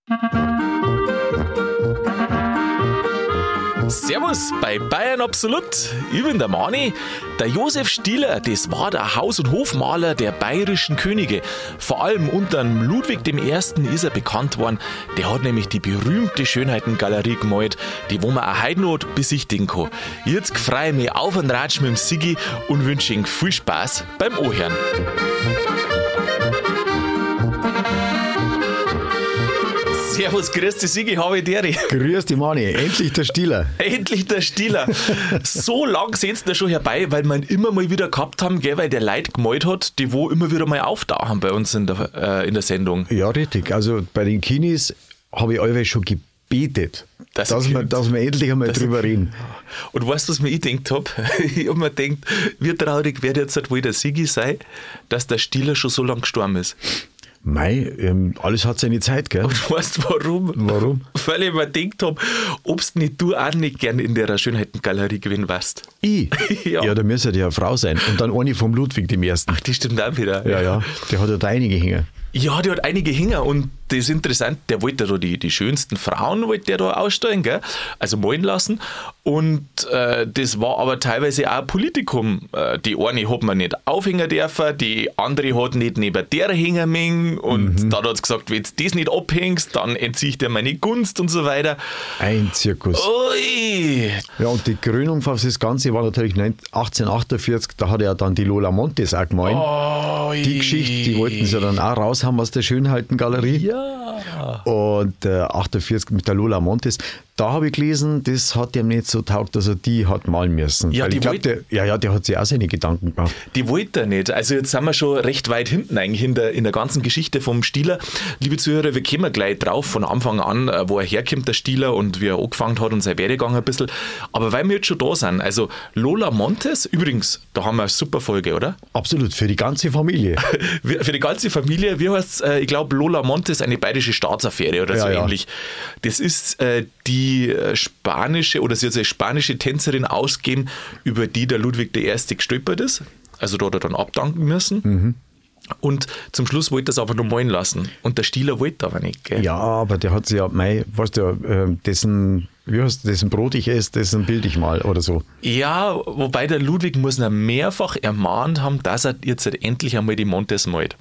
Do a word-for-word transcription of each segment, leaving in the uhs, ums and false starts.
Servus bei Bayern Absolut. Ich bin der Mani. Der Josef Stieler, das war der Haus- und Hofmaler der bayerischen Könige. Vor allem unter dem Ludwig dem Ersten ist er bekannt worden. Der hat nämlich die berühmte Schönheitengalerie gemalt, die wo man auch heute noch besichtigen kann. Jetzt freue ich mich auf einen Ratsch mit dem Sigi und wünsche Ihnen viel Spaß beim Ohren. Servus, grüß dich, Sigi, habe ich dir. Grüß dich, Mani, endlich der Stieler. Endlich der Stieler. So lang sehen sie da schon herbei, weil wir ihn immer mal wieder gehabt haben, gell, weil der Leute gemalt hat, die wo immer wieder mal auftauchen bei uns in der, äh, in der Sendung. Ja, richtig. Also bei den Kinis habe ich allweil schon gebetet, das dass, wir, dass wir endlich einmal das drüber reden. Und weißt du, was mir ich gedacht habe? Ich habe mir gedacht, wie traurig wird jetzt wohl der Sigi sein, dass der Stieler schon so lange gestorben ist. Mei, ähm, alles hat seine Zeit, gell? Und weißt du warum? Warum? Weil ich mir gedacht habe, ob nicht du auch nicht gerne in der Schönheitengalerie gewinnen warst. Ich? Ja. Ja, da müsste ja eine Frau sein. Und dann eine vom Ludwig dem Ersten. Ach, die stimmt auch wieder. Ja, ja, der hat ja da einige Hänger. Ja, der hat einige Hänger und das ist interessant, der wollte da die, die schönsten Frauen wollte der da ausstellen, gell? Also malen lassen und äh, das war aber teilweise auch ein Politikum. Äh, die eine hat man nicht aufhängen dürfen, die andere hat nicht neben der hängen mögen und mhm. dann hat es gesagt, wenn du das nicht abhängst, dann entziehe ich dir meine Gunst und so weiter. Ein Zirkus. Ui. Ja, und die Krönung für das Ganze war natürlich achtzehnhundertachtundvierzig, da hat er dann die Lola Montes auch gemalt. Ui. Die Geschichte, die wollten sie dann auch raus haben aus der Schönheitengalerie. Ja. Und äh, achtundvierzig mit der Lola Montes. Da habe ich gelesen, das hat ihm nicht so taugt, dass er die hat malen müssen. Ja, Weil die ich glaub, der, ja, ja, der hat sich auch seine Gedanken gemacht. Die wollte er nicht. Also jetzt sind wir schon recht weit hinten eigentlich in der, in der ganzen Geschichte vom Stieler. Liebe Zuhörer, wir kommen gleich drauf von Anfang an, wo er herkommt, der Stieler, und wie er angefangen hat und sein Werdegang ein bisschen. Aber weil wir jetzt schon da sind, also Lola Montes, übrigens, da haben wir eine super Folge, oder? Absolut, für die ganze Familie. Für die ganze Familie, wie heißt es? Ich glaube, Lola Montes, eine bayerische Staatsaffäre oder so ja, ja. ähnlich. Das ist äh, die spanische, oder sie hat eine spanische Tänzerin ausgegeben, über die der Ludwig der Erste gestolpert ist. Also da hat er dann abdanken müssen. Mhm. Und zum Schluss wollte er es aber noch malen lassen. Und der Stieler wollte aber nicht, gell? Ja, aber der hat sich ja, mei, weißt du, äh, dessen, wie heißt dessen Brot ich esse, dessen Bild ich mal oder so. Ja, wobei der Ludwig muss ihn mehrfach ermahnt haben, dass er jetzt endlich einmal die Montes malt.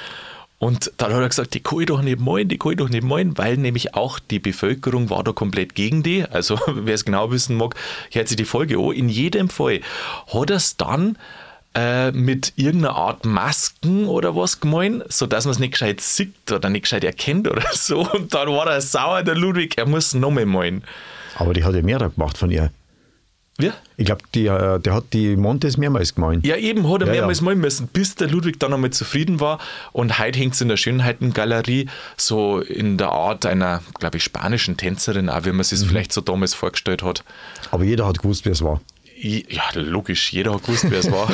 Und dann hat er gesagt, die kann ich doch nicht malen, die kann ich doch nicht malen, weil nämlich auch die Bevölkerung war da komplett gegen die. Also wer es genau wissen mag, hört sich die Folge an. In jedem Fall hat er es dann äh, mit irgendeiner Art Masken oder was gemalt, sodass man es nicht gescheit sieht oder nicht gescheit erkennt oder so. Und dann war er sauer, der Ludwig, er muss nochmal malen. Aber die hat ja mehr gemacht von ihr. Wie? Ich glaube, der hat die Montes mehrmals gemalt. Ja, eben hat er ja, mehrmals ja. malen müssen, bis der Ludwig dann einmal zufrieden war. Und heute hängt es in der Schönheitengalerie so in der Art einer, glaube ich, spanischen Tänzerin, auch wie man sich es mhm. vielleicht so damals vorgestellt hat. Aber jeder hat gewusst, wer es war. Ja, logisch, jeder hat gewusst, wer es war.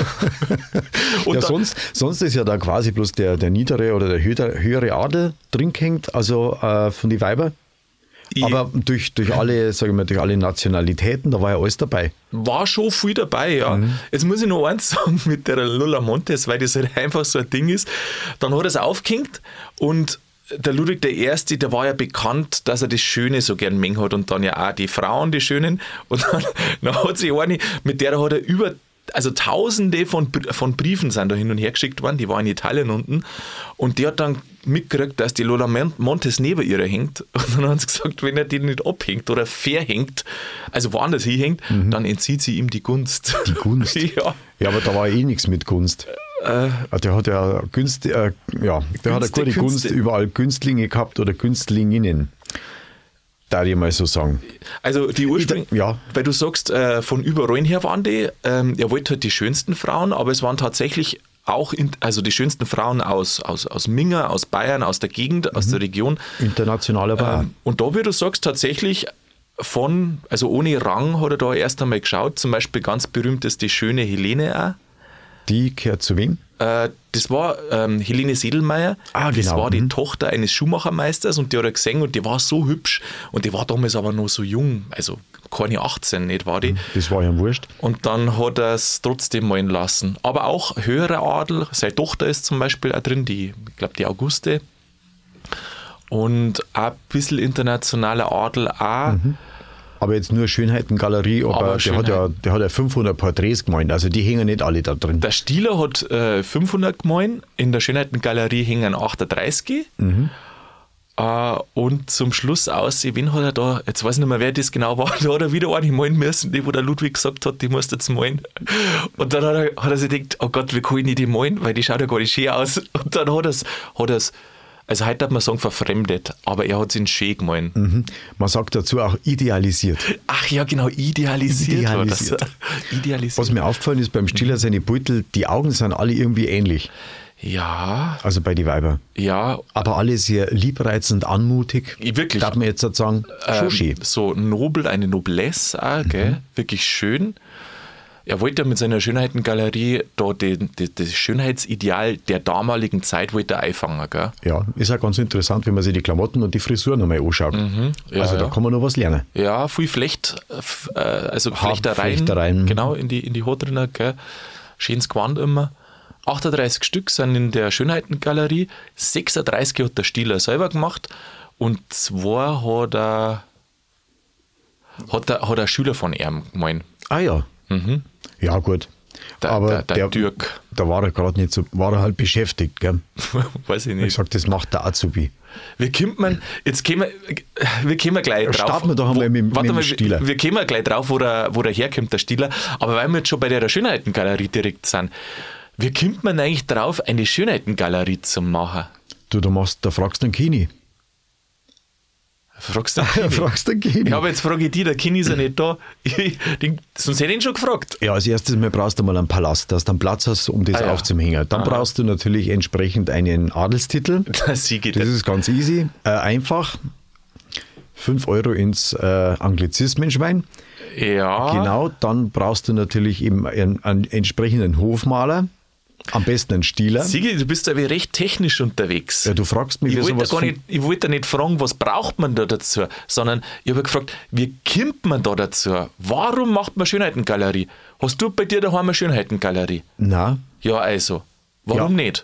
Und ja, sonst, sonst ist ja da quasi bloß der, der niedere oder der höhere, höhere Adel drin hängt, also äh, von den Weibern. Aber durch, durch alle, sag ich mal, durch alle Nationalitäten, da war ja alles dabei. War schon viel dabei, ja. Mhm. Jetzt muss ich noch eins sagen mit der Lola Montes, weil das halt einfach so ein Ding ist. Dann hat er es aufgehängt und der Ludwig der Erste, der war ja bekannt, dass er das Schöne so gern mengen hat und dann ja auch die Frauen, die Schönen. Und dann, dann hat sich eine, mit der hat er über Also tausende von, von Briefen sind da hin und her geschickt worden, die waren in Italien unten, und die hat dann mitgekriegt, dass die Lola Montes neben ihr hängt, und dann haben sie gesagt, wenn er die nicht abhängt oder verhängt, also woanders hinhängt, mhm. dann entzieht sie ihm die Gunst. Die Gunst? Ja. Ja, aber da war eh nichts mit Gunst. Äh, der hat ja, Günst, äh, ja der hat eine gute Künste. Gunst, überall Günstlinge gehabt oder Günstlinginnen. Da ich mal so sagen. Also die Ursprünge, ja. Weil du sagst, äh, von überall her waren die, ähm, er wollte halt die schönsten Frauen, aber es waren tatsächlich auch, in, also die schönsten Frauen aus, aus, aus Minga, aus Bayern, aus der Gegend, mhm. aus der Region. International aber ähm, Und da, wie du sagst, tatsächlich von, also ohne Rang hat er da erst einmal geschaut, zum Beispiel ganz berühmt ist die schöne Helene auch. Die gehört zu wem? Äh, das war ähm, Helene Sedelmeier. Ah, genau. Das war die mhm. Tochter eines Schuhmachermeisters, und die hat er gesehen und die war so hübsch und die war damals aber noch so jung, also keine achtzehn, nicht war die. Das war ja wurscht. Und dann hat er es trotzdem malen lassen. Aber auch höherer Adel, seine Tochter ist zum Beispiel auch drin, die, ich glaube die Auguste. und ein bisschen internationaler Adel auch. Mhm. Aber jetzt nur Schönheitengalerie, aber, aber der, Schönheit. hat ja, der hat ja fünfhundert Porträts gemeint, also die hängen nicht alle da drin. Der Stieler hat äh, fünfhundert gemeint, in der Schönheitengalerie hängen achtunddreißig. Mhm. Uh, und zum Schluss aus, wen hat er da, jetzt weiß ich nicht mehr, wer das genau war, da hat er wieder eine malen müssen, die wo der Ludwig gesagt hat, die musst du jetzt malen. Und dann hat er, hat er sich gedacht, oh Gott, wie kann ich nicht die malen, weil die schaut ja gar nicht schön aus. Und dann hat er es, hat er's, also heute hat man sagen verfremdet, aber er hat es in schön gemalt. Mhm. Man sagt dazu auch idealisiert. Ach ja, genau, idealisiert. Idealisiert. idealisiert. Was mir aufgefallen ist beim Stiller, seine Beutel, die Augen sind alle irgendwie ähnlich. Ja. Also bei die Weiber. Ja. Aber alle sehr liebreizend, anmutig. Wirklich. Darf man jetzt sagen, schon schön. Ähm, so nobel, eine Noblesse auch, gell? Mhm. Wirklich schön. Er wollte ja mit seiner Schönheitengalerie da den, den, das Schönheitsideal der damaligen Zeit wollte er einfangen, gell? Ja, ist auch ganz interessant, wenn man sich die Klamotten und die Frisur nochmal anschaut. Mhm. Ja, also da ja. kann man noch was lernen. Ja, viel Flecht, äh, also Flechtereien, Flechtereien. Genau, in die, in die Haut drin, gell? Schönes Gewand immer. achtunddreißig Stück sind in der Schönheitengalerie, sechsunddreißig hat der Stieler selber gemacht und zwei hat er, hat er, hat er Schüler von ihm gemalt. Ah ja. Mhm. Ja, gut. Der, aber der, der der, Dirk. Da war er gerade nicht so, war er halt beschäftigt, gell? Weiß ich nicht. Ich sag, das macht der Azubi. Wie kommt man, jetzt kommen wir, wir kommen gleich drauf. Starten wir doch einmal mit, warte mit mal, dem Stieler. Wir, wir kommen gleich drauf, wo der, wo der herkommt, der Stieler. Aber weil wir jetzt schon bei der Schönheitengalerie direkt sind, wie kommt man eigentlich drauf, eine Schönheitengalerie zu machen? Du, da, machst, da fragst du den Kini. Fragst du den Kini? fragst den Kini. Ja, aber jetzt frage ich dich, der Kini ist ja nicht da. Den, sonst hätte ich ihn schon gefragt. Ja, als erstes mal brauchst du mal einen Palast, dass du einen Platz hast, um das ah, ja. aufzuhängen. Dann Aha. brauchst du natürlich entsprechend einen Adelstitel. Das, das ist ganz easy, äh, einfach. fünf Euro ins äh, Anglizismenschwein. Ja. Genau, dann brauchst du natürlich eben einen, einen entsprechenden Hofmaler. Am besten einen Stieler. Sigi, du bist aber recht technisch unterwegs. Ja, du fragst mich, ich wie wollte sowas... Gar nicht, ich wollte nicht fragen, was braucht man da dazu, sondern ich habe gefragt, wie kommt man da dazu? Warum macht man Schönheitengalerie? Hast du bei dir daheim eine Schönheitengalerie? Nein. Ja, also. Warum ja. nicht?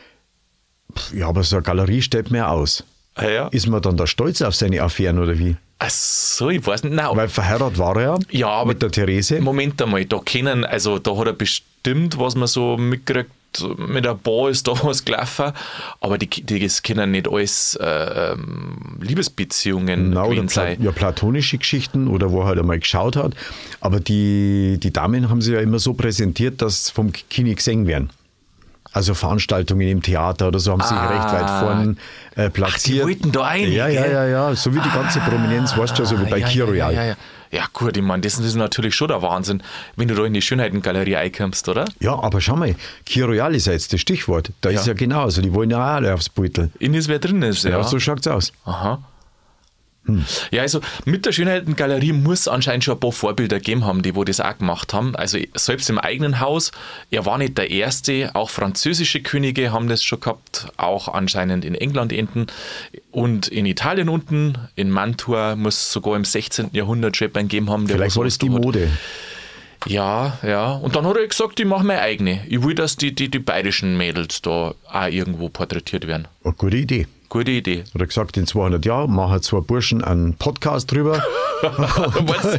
Ja, aber so eine Galerie stellt man ja aus. Ah, ja. Ist man dann da stolz auf seine Affären oder wie? Ach so, ich weiß nicht. Nein, weil verheiratet war er ja, ja aber mit der Therese. Moment einmal, da kennen, also da hat er bestimmt, was man so mitkriegt, mit ein paar ist da was gelaufen, aber die, die das können nicht alles äh, Liebesbeziehungen Na, gewesen oder sein. Ja, platonische Geschichten oder wo er halt einmal geschaut hat. Aber die, die Damen haben sich ja immer so präsentiert, dass vom Kini gesehen werden. Also Veranstaltungen im Theater oder so haben ah. sich recht weit vorne äh, platziert. Ach, die wollten da ein, Ja, ja, ja, ja. So wie die ganze ah. Prominenz, weißt du, so wie bei ja, Kir Royal. Ja, ja, ja. Ja gut, ich meine, das ist natürlich schon der Wahnsinn, wenn du da in die Schönheitengalerie einkommst, oder? Ja, aber schau mal, Kir Royal ist ja jetzt das Stichwort. Da ja. ist ja genau, also die wollen ja auch alle aufs Beutel. In das wer drin ist, ja. Ja, so schaut's aus. Aha. Hm. Ja, also mit der Schönheitengalerie muss anscheinend schon ein paar Vorbilder gegeben haben, die wo das auch gemacht haben. Also selbst im eigenen Haus, er war nicht der Erste, auch französische Könige haben das schon gehabt, auch anscheinend in England enten und in Italien unten, in Mantua muss es sogar im sechzehnten Jahrhundert schon einen gegeben haben. Der Vielleicht war das die Mode. Ja, ja. Und dann hat er gesagt, ich mache meine eigene. Ich will, dass die, die, die bayerischen Mädels da auch irgendwo porträtiert werden. Eine gute Idee. Gute Idee. Hat er gesagt, in zweihundert Jahren machen zwei Burschen einen Podcast drüber. Was?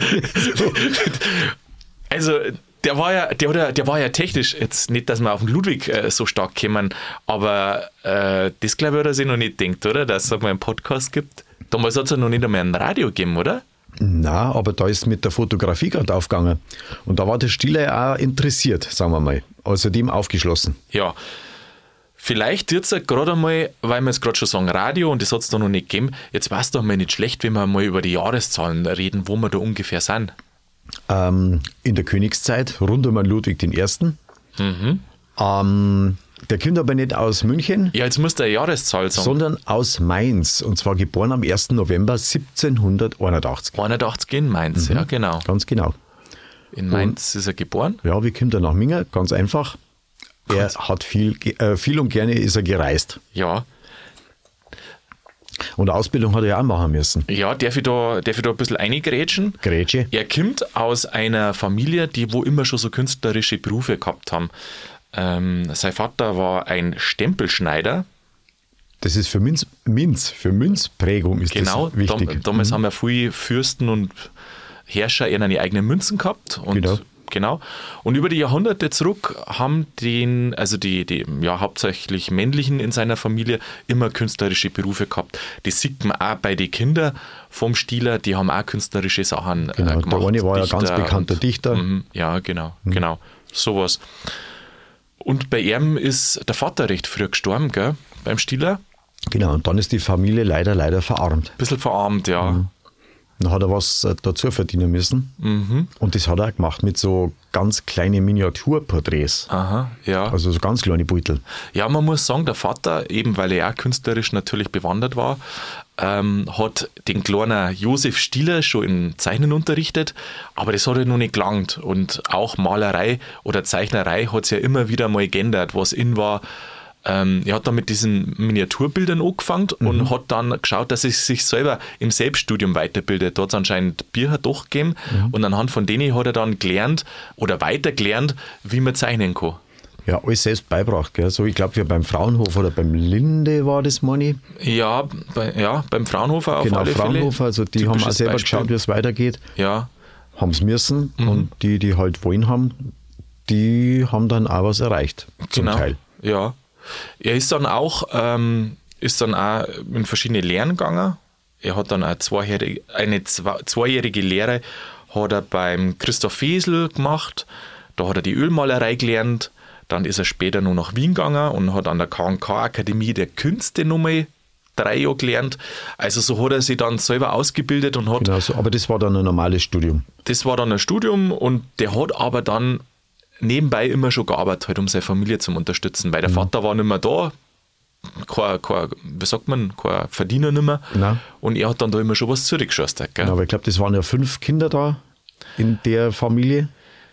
Also, der war ja, der, der war ja technisch, jetzt nicht, dass wir auf den Ludwig äh, so stark kommen, aber äh, das glaube ich, hat er sich noch nicht gedacht, oder? Dass es mal einen Podcast gibt. Damals hat es ja noch nicht einmal ein Radio gegeben, oder? Nein, aber da ist mit der Fotografie gerade aufgegangen. Und da war der Stiller auch interessiert, sagen wir mal. Außerdem aufgeschlossen. Ja. Vielleicht jetzt gerade einmal, weil wir jetzt gerade schon sagen Radio und das hat es da noch nicht gegeben, jetzt war es doch mal nicht schlecht, wenn wir mal über die Jahreszahlen reden, wo wir da ungefähr sind. Ähm, in der Königszeit, rund um Ludwig den Ersten. Mhm. Ähm, der kommt aber nicht aus München. Ja, jetzt muss der Jahreszahl sagen. Sondern aus Mainz. Und zwar geboren am ersten November siebzehnhunderteinundachtzig. einundachtzig in Mainz, mhm. ja genau. Ganz genau. In Mainz und, ist er geboren? Ja, wie kommt er nach Minga? Ganz einfach. Er hat viel, äh, viel und gerne ist er gereist. Ja. Und Ausbildung hat er ja auch machen müssen. Ja, darf ich da, darf ich da ein bisschen reingrätschen? Grätsche. Er kommt aus einer Familie, die wo immer schon so künstlerische Berufe gehabt haben. Ähm, sein Vater war ein Stempelschneider. Das ist für Münz, Minz, für Münzprägung ist genau, das wichtig. Dam, damals mhm. haben ja viele Fürsten und Herrscher eher eine eigenen Münzen gehabt. Und genau. Genau. Und über die Jahrhunderte zurück haben den, also die, die ja, hauptsächlich männlichen in seiner Familie immer künstlerische Berufe gehabt. Das sieht man auch bei den Kindern vom Stieler, die haben auch künstlerische Sachen genau, äh, gemacht. Der eine war Dichter ja ganz bekannter und, Dichter. Mh, ja, genau, mhm. genau. Sowas. Und bei ihm ist der Vater recht früh gestorben, gell, beim Stieler. Genau, und dann ist die Familie leider, leider verarmt. Ein bisschen verarmt, ja. Mhm. Dann hat er was dazu verdienen müssen. Mhm. Und das hat er auch gemacht mit so ganz kleinen Miniaturporträts. Aha, ja. Also so ganz kleine Beutel. Ja, man muss sagen, der Vater, eben weil er auch künstlerisch natürlich bewandert war, ähm, hat den kleinen Josef Stieler schon im Zeichnen unterrichtet, aber das hat halt noch nicht gelangt. Und auch Malerei oder Zeichnerei hat es ja immer wieder mal geändert, was in war. Ähm, er hat dann mit diesen Miniaturbildern angefangen mhm. und hat dann geschaut, dass er sich selber im Selbststudium weiterbildet. Da hat es anscheinend Bücher durchgegeben mhm. und anhand von denen hat er dann gelernt oder weiter gelernt, wie man zeichnen kann. Ja, alles selbst beibracht, gell? So, ich glaube, wie beim Fraunhofer oder beim Linde war das, Moni. Ja, bei, ja, beim Fraunhofer auf genau, alle Fraunhofer, Fälle. Genau, also die Typisches haben auch selber Beispiel. geschaut, wie es weitergeht. Ja. Haben es müssen Mhm. und die, die halt wollen haben, die haben dann auch was erreicht, zum genau. Teil. Ja. Er ist dann auch, ähm, ist dann auch in verschiedene Lehren gegangen. Er hat dann eine zweijährige, eine zwei, zweijährige Lehre hat er beim Christoph Fesel gemacht. Da hat er die Ölmalerei gelernt. Dann ist er später noch nach Wien gegangen und hat an der K und K-Akademie der Künste nochmal drei Jahre gelernt. Also so hat er sich dann selber ausgebildet und hat... Genau so, aber das war dann ein normales Studium. Das war dann ein Studium und der hat aber dann nebenbei immer schon gearbeitet, halt, um seine Familie zu unterstützen, weil der mhm. Vater war nicht mehr da, kein, kein, wie sagt man, kein Verdiener nicht mehr. Nein. Und er hat dann da immer schon was zurückgeschossen. Genau, aber ich glaube, das waren ja fünf Kinder da in der Familie.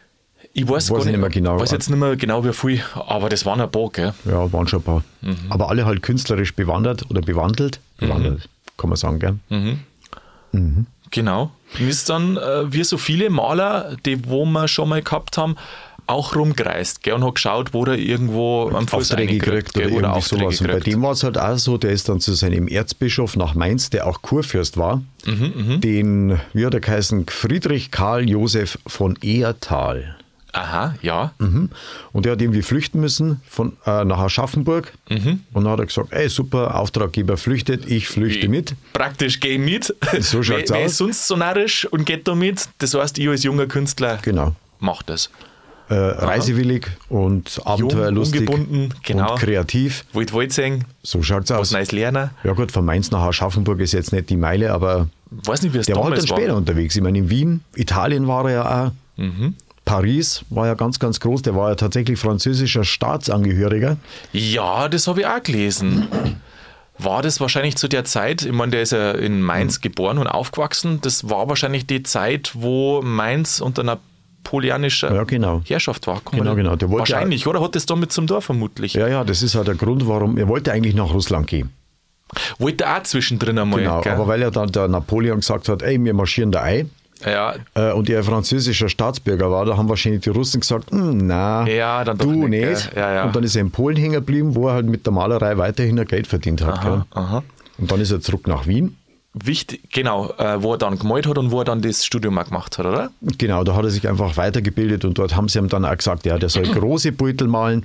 Ich weiß, weiß gar nicht, nicht mehr genau. weiß jetzt nicht mehr genau wie viel, aber das waren ein paar, gell? Ja, waren schon ein paar. Mhm. Aber alle halt künstlerisch bewandert oder bewandelt. Bewandelt, mhm. kann man sagen, gell? Mhm. Mhm. Genau. Und ist dann, äh, wie so viele Maler, die wo wir schon mal gehabt haben, auch rumgereist, gell, und hat geschaut, wo er irgendwo am Fuß Aufträge gekriegt oder, oder Aufträge sowas. Und bei dem war es halt auch so, der ist dann zu seinem Erzbischof nach Mainz, der auch Kurfürst war, mhm, den, wie hat er geheißen, Friedrich Karl Josef von Ehrtal. Aha, ja. Mhm. Und der hat irgendwie flüchten müssen von, äh, nach Aschaffenburg. Mhm. Und dann hat er gesagt, ey, super, Auftraggeber flüchtet, ich flüchte mit. Praktisch geh mit. So schaut's wer, aus. Wer ist sonst so narrisch und geht da mit? Das heißt, ich als junger Künstler genau. mach das. Äh, reisewillig und abenteuerlustig ungebunden, genau. und kreativ. Wollt, wollt sehen. So schaut's aus. Was Neues lernen. Ja gut, von Mainz nach Aschaffenburg ist jetzt nicht die Meile, aber weiß nicht, wie es der war halt dann war. später unterwegs. Ich meine, in Wien, Italien war er ja auch. Mhm. Paris war ja ganz, ganz groß. Der war ja tatsächlich französischer Staatsangehöriger. Ja, das habe ich auch gelesen. War das wahrscheinlich zu der Zeit, ich meine, der ist ja in Mainz mhm. geboren und aufgewachsen, das war wahrscheinlich die Zeit, wo Mainz unter napoleonischer ja, genau. Herrschaft war. Kann genau, genau. Der wollte wahrscheinlich, ja, oder? Hat das damit zum Dorf vermutlich? Ja, ja, das ist halt der Grund, warum, er wollte eigentlich nach Russland gehen. Wollte auch zwischendrin einmal. Genau, gell? aber weil er dann der Napoleon gesagt hat, ey, wir marschieren da ein. Ja. Äh, und er französischer Staatsbürger war, da haben wahrscheinlich die Russen gesagt, na, ja, dann du nicht. nicht. Ja, ja. Und dann ist er in Polen hängen geblieben, wo er halt mit der Malerei weiterhin Geld verdient hat. Aha, aha. Und dann ist er zurück nach Wien. Wichtig, genau, äh, wo er dann gemalt hat und wo er dann das Studium auch gemacht hat, oder? Genau, da hat er sich einfach weitergebildet und dort haben sie ihm dann auch gesagt, ja, der soll große Beutel malen.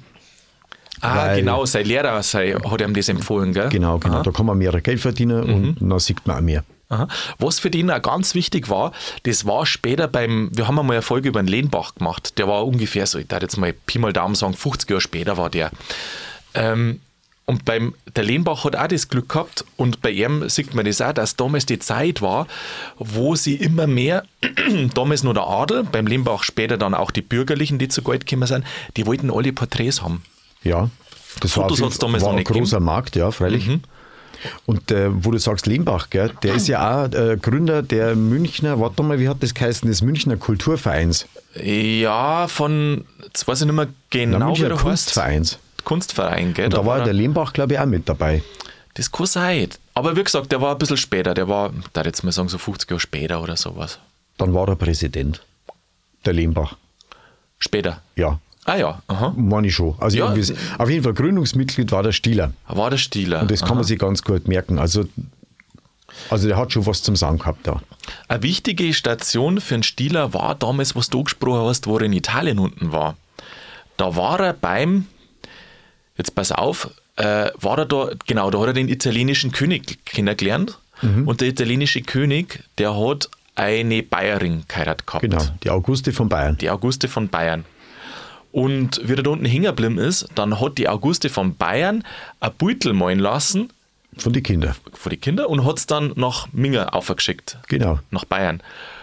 Ah, genau, sein Lehrer sei, hat ihm das empfohlen, gell? Genau, genau, Aha. da kann man mehr Geld verdienen und Mhm. dann sieht man auch mehr. Aha. Was für den auch ganz wichtig war, das war später beim, wir haben einmal eine Folge über den Lehnbach gemacht, der war ungefähr so, ich darf jetzt mal Pi mal Daumen sagen, fünfzig Jahre später war der. Ähm, und beim, der Lehnbach hat auch das Glück gehabt und bei ihm sieht man das auch, dass damals die Zeit war, wo sie immer mehr, damals nur der Adel, beim Lehnbach später dann auch die Bürgerlichen, die zu Geld gekommen sind, die wollten alle Porträts haben. Ja, das Fotos war, hat's damals war noch ein nicht großer gegeben. Markt, ja, freilich. Mhm. Und äh, wo du sagst Lehmbach, gell, der ist ja auch äh, Gründer der Münchner, warte mal, wie hat das geheißen, des Münchner Kulturvereins. Ja, von, jetzt weiß ich nicht mehr genau, Na, Münchner wie der Kunstvereins. heißt. Kunstverein, gell? Und da, Da war er- der Lehmbach, glaube ich, auch mit dabei. Das kann sein. Aber wie gesagt, der war ein bisschen später. Der war, da jetzt mal sagen, so fünfzig Jahre später oder sowas. Dann war er Präsident, der Lehmbach. Später. Ja. Ah ja, aha. Meine ich schon. Also Ja. auf jeden Fall Gründungsmitglied war der Stieler. War der Stieler. Und das kann aha. man sich ganz gut merken. Also, also der hat schon was zum Sagen gehabt da. Eine wichtige Station für einen Stieler war damals, was du angesprochen hast, wo er in Italien unten war. Da war er beim, jetzt pass auf, äh, war er da, genau, da hat er den italienischen König kennengelernt. Mhm. Und der italienische König, der hat eine Bayerin geheiratet gehabt. Genau, die Auguste von Bayern. Die Auguste von Bayern. Und wie er da unten hängen geblieben ist, dann hat die Auguste von Bayern ein Beutel malen lassen. Von den Kindern. Von den Kindern und hat es dann nach Minga aufgeschickt. Genau. Nach Bayern.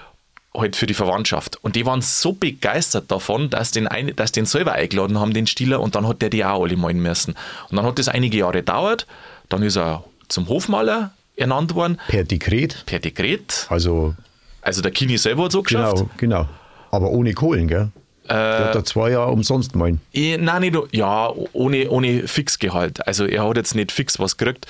Halt für die Verwandtschaft. Und die waren so begeistert davon, dass den, ein, dass den selber eingeladen haben, den Stieler, und dann hat der die auch alle malen müssen. Und dann hat das einige Jahre gedauert. Dann ist er zum Hofmaler ernannt worden. Per Dekret. Per Dekret. Also, Also der Kini selber hat so geschafft. genau, genau. Aber ohne Kohlen, gell? Äh, der hat da zwei Jahre umsonst malen. Ich, nein, nicht, ja, ohne, ohne Fixgehalt. Also er hat jetzt nicht fix was gekriegt.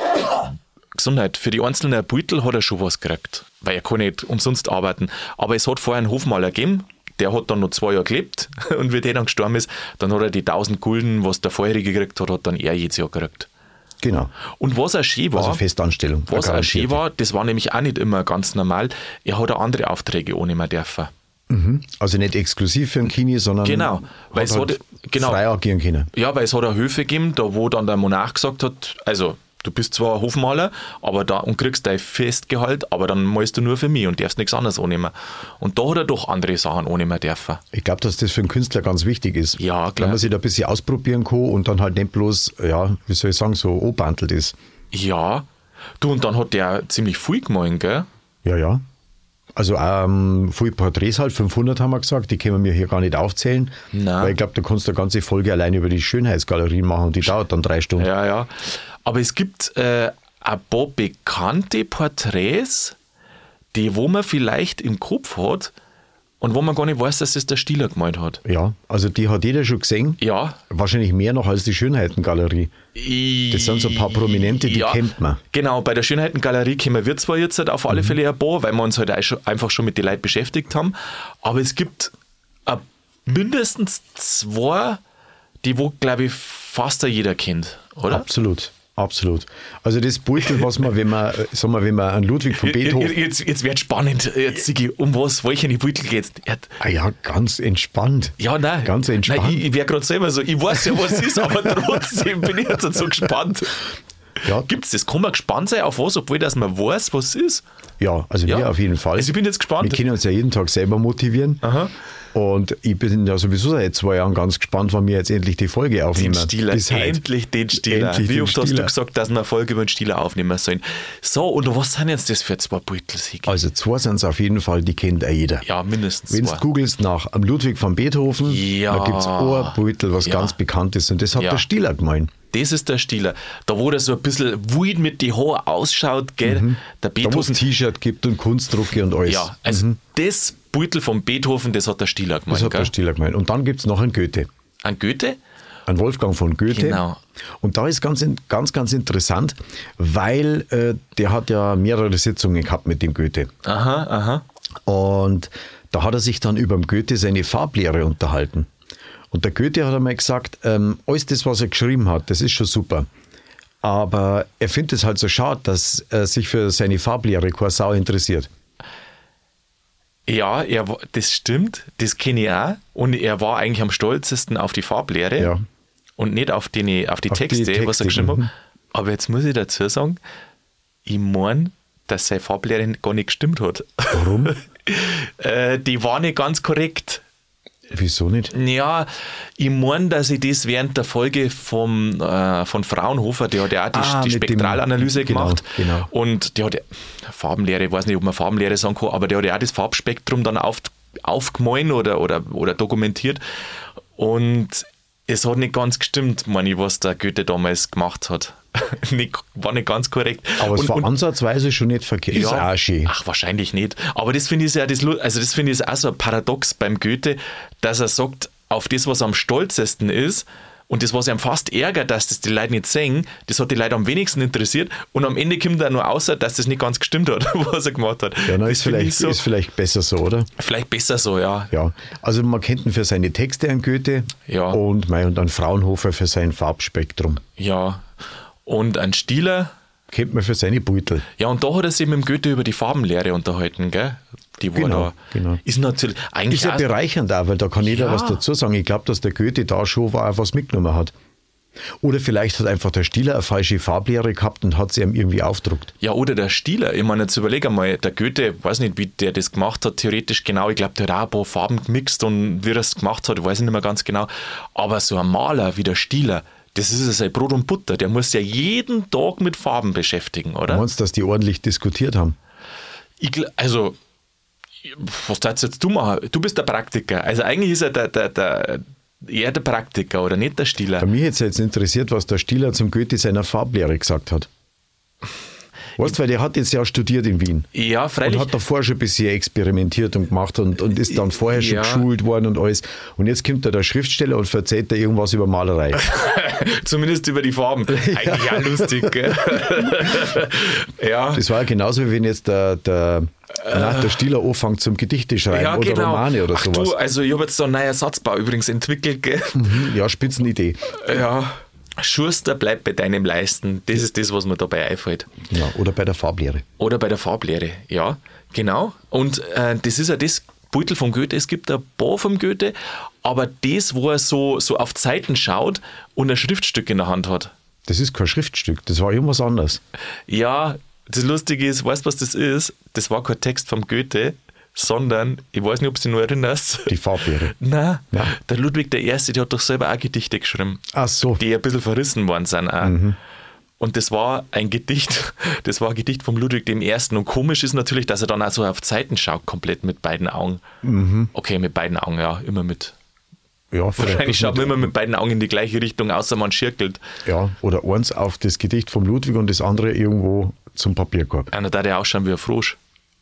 Gesundheit. Für die einzelnen Beutel hat er schon was gekriegt, weil er kann nicht umsonst arbeiten. Aber es hat vorher einen Hofmaler gegeben, der hat dann noch zwei Jahre gelebt und wie der dann gestorben ist, dann hat er die tausend Gulden, was der vorherige gekriegt hat, hat dann er jedes Jahr gekriegt. Genau. Und was auch schön war, Also Festanstellung. was auch schön garantierte. war, das war nämlich auch nicht immer ganz normal, er hat auch andere Aufträge annehmen dürfen. Also nicht exklusiv für den Kini, sondern Genau, weil es hat hat- genau. frei agieren können. Ja, weil es hat auch Höfe gegeben, da wo dann der Monarch gesagt hat, also du bist zwar ein Hofmaler, aber da und kriegst dein Festgehalt, aber dann malst du nur für mich und darfst nichts anderes annehmen. Und da hat er doch andere Sachen annehmen dürfen. Ich glaube, dass das für einen Künstler ganz wichtig ist. Ja, klar. Wenn man sich da ein bisschen ausprobieren kann und dann halt nicht bloß, ja, wie soll ich sagen, so obantelt ist. Ja, du, und dann hat der ziemlich viel gemalt, gell? Ja, ja. Also ähm, viele Porträts halt, fünfhundert haben wir gesagt, die können wir hier gar nicht aufzählen. Nein. Weil ich glaube, da kannst du eine ganze Folge allein über die Schönheitsgalerien machen und die dauert dann drei Stunden. Ja, ja. Aber es gibt äh, ein paar bekannte Porträts, die wo man vielleicht im Kopf hat und wo man gar nicht weiß, dass das der Stieler gemalt hat. Ja, also die hat jeder schon gesehen. Ja. Wahrscheinlich mehr noch als die Schönheitengalerie. Das sind so ein paar Prominente, die kennt man. Genau, bei der Schönheitengalerie kennen wir zwar jetzt halt auf alle Fälle ein paar, weil wir uns halt auch schon, einfach schon mit den Leuten beschäftigt haben, aber es gibt äh, mindestens zwei, die wo, glaube ich, fast jeder kennt, oder? Absolut, absolut. Also das Beutel, was man, wenn man, äh, sagen wir, wenn man an Ludwig von Beethoven... Jetzt, jetzt wird spannend. Jetzt, Sigi, um was, welchen Beutel geht's? Ah ja, ganz entspannt. Ja, nein. Ganz entspannt. Nein, ich ich wäre gerade selber so, ich weiß ja, was es ist, aber trotzdem bin ich jetzt so gespannt. Ja, Gibt es das? Kann man gespannt sein auf was, obwohl dass man weiß, was es ist? ja, also Ja. wir auf jeden Fall. Also ich bin jetzt gespannt. Wir können uns ja jeden Tag selber motivieren. Aha. Und ich bin ja sowieso seit zwei Jahren ganz gespannt, wann wir jetzt endlich die Folge aufnehmen. Den Stieler, Bis heute. endlich den Stieler. Endlich Wie den oft hast du Stieler. gesagt, dass wir eine Folge über den Stieler aufnehmen sollen? So, und was sind jetzt das für zwei Beutel, Sigi? Also zwei sind es auf jeden Fall, die kennt auch jeder. Ja, mindestens Wenn du zwei. googelst nach am Ludwig von Beethoven, Ja. da gibt es ein Beutel, was Ja. ganz bekannt ist. Und das hat Ja. der Stieler gemeint. Das ist der Stieler. Da, wo der so ein bisschen wild mit die Haaren ausschaut, gell? Der Mhm. Da wo es Beethoven. T-Shirt gibt und Kunstdrucke und alles. Ja, also das Beutel von Beethoven, das hat der Stieler das gemeint, hat der gell? Stieler gemeint. Und dann gibt es noch einen Goethe. An Goethe? Ein Wolfgang von Goethe. Genau. Und da ist ganz, in- ganz, ganz interessant, weil äh, der hat ja mehrere Sitzungen gehabt mit dem Goethe. Aha, aha. Und da hat er sich dann über dem Goethe seine Farblehre unterhalten. Und der Goethe hat einmal gesagt, ähm, alles das, was er geschrieben hat, das ist schon super. Aber er findet es halt so schade, dass er sich für seine Farblehre keine Sau interessiert. Ja, er, wa- das stimmt, das kenne ich auch. Und er war eigentlich am stolzesten auf die Farblehre Ja. und nicht auf die, auf die, Auf die Texte, was Texte, er geschrieben mhm. hat. Aber jetzt muss ich dazu sagen, ich meine, dass seine Farblehre gar nicht gestimmt hat. Warum? äh, die war nicht ganz korrekt. Wieso nicht? Ja, ich meine, dass ich das während der Folge vom, äh, von Fraunhofer, der hat ja auch die, Ah, die mit dem- Spektralanalyse genau, gemacht. genau. Und der hat ja, Farbenlehre, ich weiß nicht, ob man Farbenlehre sagen kann, aber der hat ja auch das Farbspektrum dann auf, aufgemalt oder, oder, oder dokumentiert. Und es hat nicht ganz gestimmt, meine ich, was der Goethe damals gemacht hat. nicht, war nicht ganz korrekt. Aber es Und- war und- ansatzweise schon nicht verkehrt. Ist auch schön. Ach, wahrscheinlich nicht. Aber das finde ich ja, das, Lu- also das finde ich auch so ein Paradox beim Goethe, dass er sagt, auf das, was am stolzesten ist, Und das, was einem fast ärgert, dass das die Leute nicht sehen, das hat die Leute am wenigsten interessiert. Und am Ende kommt er nur außer, dass das nicht ganz gestimmt hat, was er gemacht hat. Ja, na, das ist, vielleicht, so, ist vielleicht besser so, oder? Vielleicht besser so, ja. Ja, also man kennt ihn für seine Texte an Goethe ja. und, und an Fraunhofer für sein Farbspektrum. Ja, und an Stieler kennt man für seine Beutel. Ja, und da hat er sich mit dem Goethe über die Farbenlehre unterhalten, gell? Die war genau, da. Genau. Ist natürlich eigentlich ist ja bereichernd auch, weil da kann jeder ja. was dazu sagen. Ich glaube, dass der Goethe da schon war, was mitgenommen hat. Oder vielleicht hat einfach der Stieler eine falsche Farblehre gehabt und hat sie ihm irgendwie aufgedruckt. Ja, oder der Stieler. Ich meine, jetzt überleg einmal, der Goethe, ich weiß nicht, wie der das gemacht hat, theoretisch genau. Ich glaube, der hat auch ein paar Farben gemixt und wie er es gemacht hat, ich weiß nicht mehr ganz genau. Aber so ein Maler wie der Stieler, das ist ja sein Brot und Butter. Der muss ja jeden Tag mit Farben beschäftigen, oder? Du meinst, dass die ordentlich diskutiert haben? Ich, also, was darfst jetzt du machen? Du bist der Praktiker. Also eigentlich ist er der, der, der, eher der Praktiker, oder nicht der Stieler? Bei mir hätte es jetzt interessiert, was der Stieler zum Goethe seiner Farblehre gesagt hat. Weißt du, weil der hat jetzt ja studiert in Wien. Ja, freilich. Und hat davor schon ein bisschen experimentiert und gemacht und, und ist dann vorher schon ja. geschult worden und alles. Und jetzt kommt da der Schriftsteller und erzählt da irgendwas über Malerei. Zumindest über die Farben. Eigentlich ja lustig, gell? Ja. Das war ja genauso, wie wenn jetzt der, der, äh, na, der Stieler anfängt zum Gedichte schreiben ja, oder genau. Romane oder Ach sowas. Du, also ich habe jetzt so einen neuen Satzbau übrigens entwickelt, gell? Ja, Spitzenidee. Ja. Schuster, bleib bei deinem Leisten. Das ist das, was mir dabei einfällt. Ja, oder bei der Farblehre. Oder bei der Farblehre, ja, genau. Und äh, das ist ja das Beutel von Goethe. Es gibt ein paar vom Goethe, aber das, wo er so, so auf Seiten schaut und ein Schriftstück in der Hand hat. Das ist kein Schriftstück, das war irgendwas anderes. Ja, das Lustige ist, weißt du, was das ist? Das war kein Text vom Goethe, sondern, ich weiß nicht, ob du dich noch erinnerst. Die Farblehre. Nein, ja. Der Ludwig der Erste, der hat doch selber auch Gedichte geschrieben. Ach so. Die ein bisschen verrissen worden sind auch. Mhm. Und das war ein Gedicht, das war ein Gedicht vom Ludwig dem Ersten. Und komisch ist natürlich, dass er dann auch so auf Zeiten schaut, komplett mit beiden Augen. Mhm. Okay, mit beiden Augen, ja, immer mit. Ja, wahrscheinlich schaut man immer mit beiden Augen in die gleiche Richtung, außer man schirkelt. Ja, oder eins auf das Gedicht vom Ludwig und das andere irgendwo zum Papierkorb. Einer da, der ausschauen wie ein Frosch.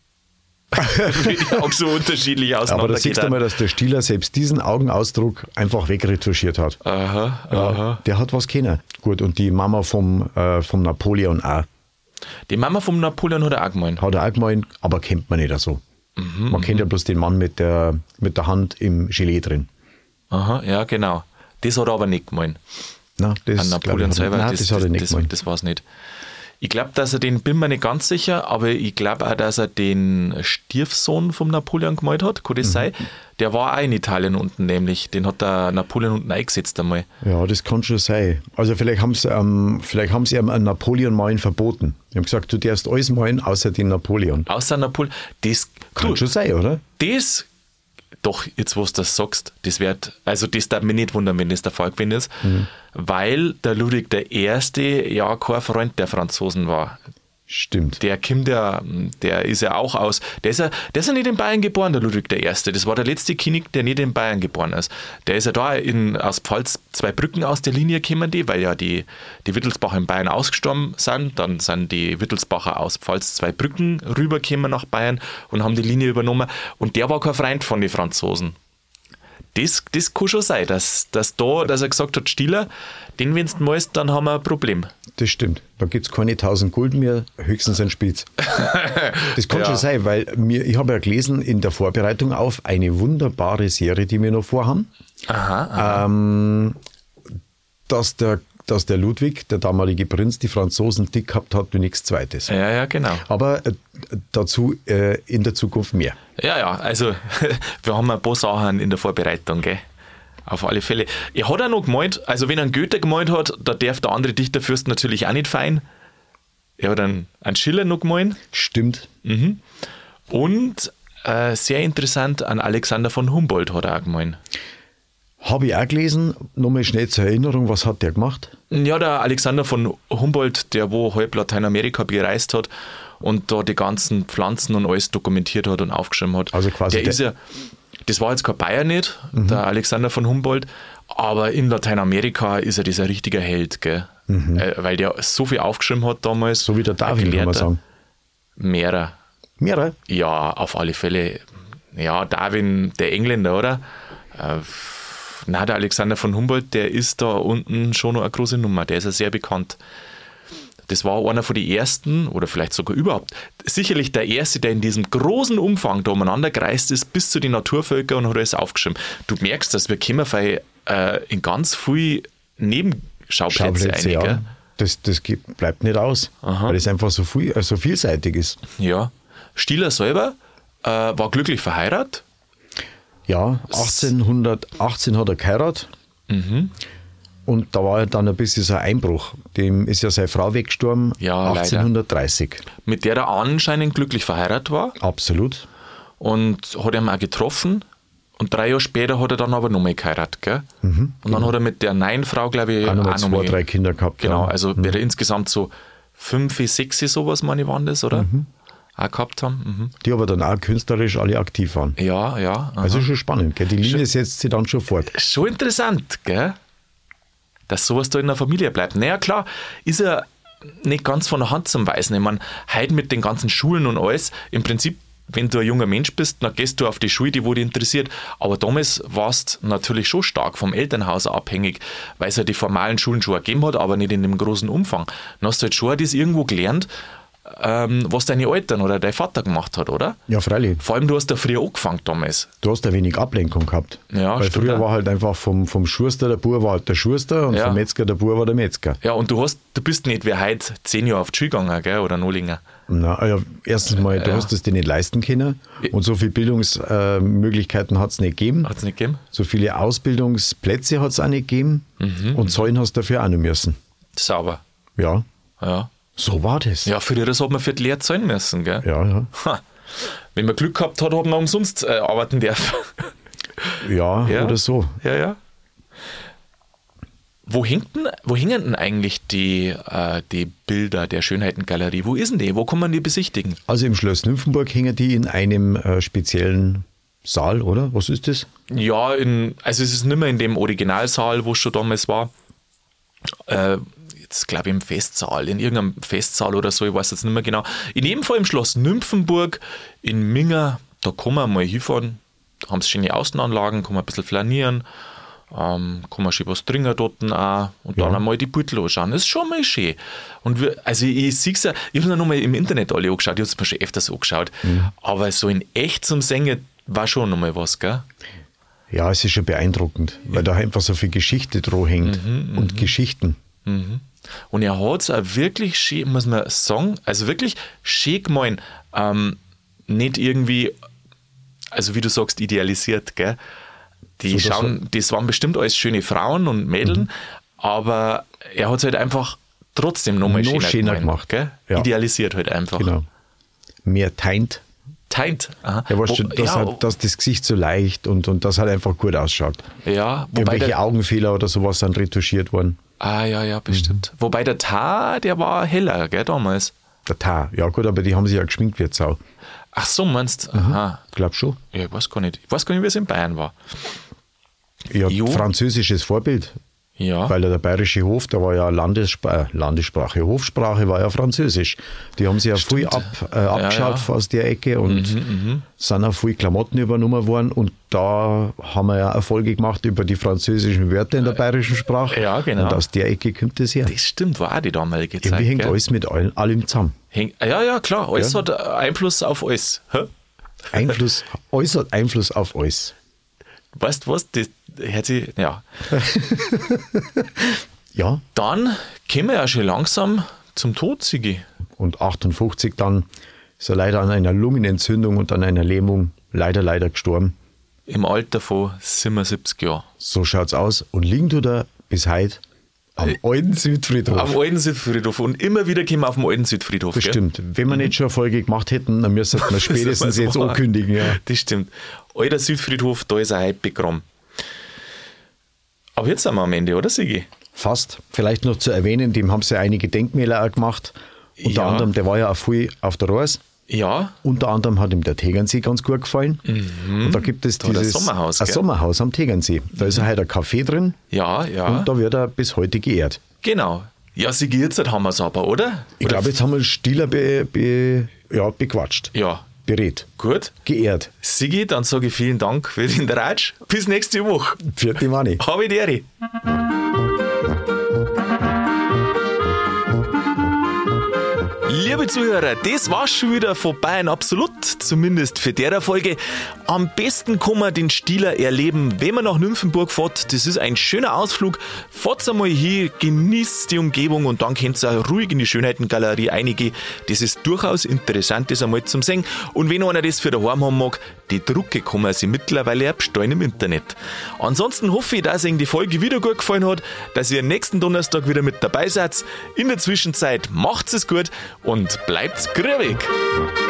Wie die Augen so unterschiedlich auseinander. Aber da siehst du mal, dass der Stieler selbst diesen Augenausdruck einfach wegretuschiert hat. Aha, ja, aha. Der hat was kennen. Gut, und die Mama vom, äh, vom Napoleon auch. Die Mama vom Napoleon hat er auch gemeint. Hat er auch gemeint, aber kennt man nicht so. Mhm, man kennt ja bloß den Mann mit der, mit der Hand im Gelee drin. Aha, ja, genau. Das hat er aber nicht gemeint. Nein, das, An Napoleon ich, selber, nein, das, das hat er nicht das, gemeint. Das war es nicht. Ich glaube, dass er den, bin mir nicht ganz sicher, aber ich glaube auch, dass er den Stiefsohn vom Napoleon gemalt hat, kann das mhm. sein? Der war auch in Italien unten nämlich, den hat der Napoleon unten eingesetzt einmal. Ja, das kann schon sein. Also vielleicht haben sie ähm, vielleicht haben sie ihm einen Napoleon malen verboten. Die haben gesagt, du darfst alles malen, außer den Napoleon. Außer Napoleon, das kann du, schon sein, oder? Das Doch, jetzt wo du das sagst, das wird, also das darf mich nicht wundern, wenn das der Fall gewesen ist, mhm. weil der Ludwig der Erste ja kein Freund der Franzosen war. Stimmt. Der Kim, der, der ist ja auch aus, der ist ja, der ist ja nicht in Bayern geboren, der Ludwig der Erste. Das war der letzte König, der nicht in Bayern geboren ist. Der ist ja da in, aus Pfalz zwei Brücken aus der Linie gekommen, die, weil ja die, die Wittelsbacher in Bayern ausgestorben sind. Dann sind die Wittelsbacher aus Pfalz zwei Brücken rübergekommen nach Bayern und haben die Linie übernommen. Und der war kein Freund von den Franzosen. Das, das kann schon sein, dass, dass da, dass er gesagt hat, Stieler, den wenn du malst, dann haben wir ein Problem. Das stimmt. Da gibt es keine tausend Gulden mehr, höchstens ein Spitz. Das kann ja schon sein, weil mir, ich habe ja gelesen in der Vorbereitung auf eine wunderbare Serie, die wir noch vorhaben, aha, aha. Ähm, dass der dass der Ludwig, der damalige Prinz, die Franzosen dick gehabt hat wie nichts Zweites. Ja, ja, genau. Aber äh, dazu äh, in der Zukunft mehr. Ja, ja, also wir haben ein paar Sachen in der Vorbereitung, gell? Auf alle Fälle. Er hat auch noch gemalt, also wenn er einen Goethe gemalt hat, da darf der andere Dichterfürst natürlich auch nicht fein. Er hat einen, einen Schiller noch gemalt. Stimmt. Mhm. Und äh, sehr interessant, an Alexander von Humboldt hat er auch gemalt. Habe ich auch gelesen, nochmal schnell zur Erinnerung, was hat der gemacht? Ja, der Alexander von Humboldt, der wo halb Lateinamerika bereist hat und da die ganzen Pflanzen und alles dokumentiert hat und aufgeschrieben hat. Also quasi der, der ist ja, das war jetzt kein Bayer nicht, mhm. der Alexander von Humboldt, aber in Lateinamerika ist er dieser richtiger Held, gell? Mhm. Äh, weil der so viel aufgeschrieben hat damals. So wie der Darwin, kann man sagen. Mehrer. Mehrer? Ja, auf alle Fälle. Ja, Darwin, der Engländer, oder? Äh, Na, der Alexander von Humboldt, der ist da unten schon noch eine große Nummer. Der ist ja sehr bekannt. Das war einer von den ersten oder vielleicht sogar überhaupt, sicherlich der erste, der in diesem großen Umfang da umeinander gereist ist, bis zu den Naturvölkern und hat alles aufgeschrieben. Du merkst, dass wir kommen äh, in ganz viel Nebenschauplätze rein. Ja. Das, das gibt, bleibt nicht aus, Aha. weil es einfach so, viel, äh, so vielseitig ist. Ja. Stieler selber äh, war glücklich verheiratet. Ja, achtzehnhundertachtzehn hat er geheiratet. Mhm. Und da war ja dann ein bisschen so ein Einbruch. Dem ist ja seine Frau weggestorben, ja, achtzehnhundertdreißig. Leider. Mit der er anscheinend glücklich verheiratet war. Absolut. Und hat ihn auch getroffen. Und drei Jahre später hat er dann aber nochmal geheiratet. Gell? Mhm, und dann genau. hat er mit der Nein-Frau, glaube ich, auch nochmal zwei, nochmal, drei Kinder gehabt. Genau, ja. also mhm. wäre insgesamt so fünf, sechs, sowas, meine ich, waren das, oder? Mhm. Auch gehabt haben. Mhm. Die aber dann auch künstlerisch alle aktiv waren. Ja, ja. Aha. Also schon spannend, gell? Die Linie schon, setzt sich dann schon fort. Schon interessant, gell? Dass sowas da in der Familie bleibt. Naja, klar, ist ja nicht ganz von der Hand zum Weisen. Ich meine, heute mit den ganzen Schulen und alles, im Prinzip, wenn du ein junger Mensch bist, dann gehst du auf die Schule, die wo dich interessiert. Aber damals warst du natürlich schon stark vom Elternhaus abhängig, weil es ja die formalen Schulen schon gegeben hat, aber nicht in dem großen Umfang. Dann hast du halt schon das irgendwo gelernt, ähm, was deine Eltern oder dein Vater gemacht hat, oder? Ja, freilich. Vor allem, du hast ja früher angefangen damals. Du hast ja wenig Ablenkung gehabt. Ja, weil früher ja. war halt einfach vom, vom Schuster der Bub war halt der Schuster und ja. vom Metzger der Bub war der Metzger. Ja, und du hast, du bist nicht wie heute zehn Jahre auf die Schule gegangen, gell, oder noch länger. Na, ja, erstens mal, du ja. hast es dir nicht leisten können und so viele Bildungsmöglichkeiten äh, hat es nicht gegeben. Hat es nicht gegeben? So viele Ausbildungsplätze hat es auch nicht gegeben mhm. und zahlen hast du dafür auch noch müssen. Sauber. Ja. Ja. So war das. Ja, für das hat man für die Lehre zahlen müssen, gell? Ja, ja. Ha. Wenn man Glück gehabt hat, hat man umsonst äh, arbeiten dürfen. Ja, ja, oder so. Ja, ja. Wo, hängt denn, wo hängen denn eigentlich die, äh, die Bilder der Schönheitengalerie? Wo ist denn die? Wo kann man die besichtigen? Also im Schloss Nymphenburg hängen die in einem äh, speziellen Saal, oder? Was ist das? Ja, in, also es ist nicht mehr in dem Originalsaal, wo es schon damals war. Äh, jetzt glaube ich im Festsaal, in irgendeinem Festsaal oder so, ich weiß jetzt nicht mehr genau. In jedem Fall im Schloss Nymphenburg in Minga, da kann man mal hinfahren. Da haben sie schöne Außenanlagen, kann man ein bisschen flanieren. Ähm, kann man schön was trinken dort auch und ja. dann einmal die Beutel anschauen. Das ist schon mal schön. Und wir, also ich, ich sehe es ja, ich habe es noch mal im Internet alle angeschaut, ich habe es mir schon öfters angeschaut, mhm. aber so in echt zum Singen war schon noch mal was, gell? Ja, es ist schon beeindruckend, weil da einfach so viel Geschichte dran hängt mhm, und mhm. Geschichten. Mhm. Und er hat es auch wirklich schön, muss man sagen, also wirklich schön gemalt, ähm, nicht irgendwie, also wie du sagst, idealisiert, gell? Die so, schauen, das waren bestimmt alles schöne Frauen und Mädeln, mhm. aber er hat es halt einfach trotzdem nochmal noch schöner, schöner gemacht. gemacht. Ja. Idealisiert halt einfach. Genau. Mehr teint. Teint, aha. Ja, weißt du, dass, ja, halt, dass das Gesicht so leicht und, und das halt einfach gut ausschaut. Ja, wobei irgendwelche der, Augenfehler oder sowas sind retuschiert worden. Ah, ja, ja, bestimmt. Mhm. Wobei der Tar, der war heller, gell, damals. Der Tar, ja gut, aber die haben sich ja geschminkt wie eine Sau. Ach so, meinst du? Aha. Ich glaube schon. Ja, ich weiß gar nicht. Ich weiß gar nicht, wie es in Bayern war. Ja, jo. Französisches Vorbild. Ja. Weil der bayerische Hof, der war ja Landessprache, Landessprache, Hofsprache war ja Französisch. Die haben sich ja viel ab, äh, abgeschaut ja, ja. aus der Ecke und mhm, sind auch viel Klamotten übernommen worden und da haben wir ja Erfolge gemacht über die französischen Wörter in der bayerischen Sprache. Ja, genau. Und aus der Ecke kommt das her. Das stimmt, war auch die damalige Zeit. Irgendwie hängt gell? alles mit allem, allem zusammen. Häng, ja, ja, klar, alles ja. hat Einfluss auf alles. Hä? Einfluss, alles hat Einfluss auf alles. Weißt du was? Das hört sich, ja. ja. Dann kommen wir ja schon langsam zum Tod, Sigi. Und achtundfünfzig dann ist er leider an einer Lungenentzündung und an einer Lähmung leider, leider gestorben. Im Alter von siebenundsiebzig Jahren. So schaut's aus. Und liegen tut er bis heute am äh, alten Südfriedhof. Am alten Südfriedhof. Und immer wieder kommen wir auf dem alten Südfriedhof. Das gell? stimmt. Wenn wir mhm. nicht schon eine Folge gemacht hätten, dann müssten wir spätestens jetzt ankündigen. Ja. Das stimmt. Alter Südfriedhof, da ist er heute begraben. Aber jetzt sind wir am Ende, oder Sigi? Fast. Vielleicht noch zu erwähnen, dem haben sie einige Denkmäler auch gemacht. Unter ja. anderem, der war ja auch viel auf der Roas. Ja. Unter anderem hat ihm der Tegernsee ganz gut gefallen. Mhm. Und da gibt es da dieses Sommerhaus, ein Sommerhaus am Tegernsee. Da mhm. ist halt ein Café drin. Ja, ja. Und da wird er bis heute geehrt. Genau. Ja, Sigi, jetzt haben wir es aber, oder? Ich glaube, jetzt haben wir Stieler be, be, ja, bequatscht. Ja. berät. Gut. Geehrt. Sigi, dann sage ich vielen Dank für den Ratsch. Bis nächste Woche. Vierte Mani. Habe die Ehre. Liebe Zuhörer, das war's schon wieder von Bayern Absolut, zumindest für der Folge. Am besten kann man den Stieler erleben, wenn man nach Nymphenburg fährt. Das ist ein schöner Ausflug. Fahrt's einmal hier, genießt die Umgebung und dann könnt ihr auch ruhig in die Schönheitengalerie reingehen. Das ist durchaus interessant, das einmal zum sehen. Und wenn einer das für daheim haben mag, die Drucke kann man sich mittlerweile bestellen im Internet. Ansonsten hoffe ich, dass euch die Folge wieder gut gefallen hat, dass ihr nächsten Donnerstag wieder mit dabei seid. In der Zwischenzeit macht's es gut und bleibt grübig.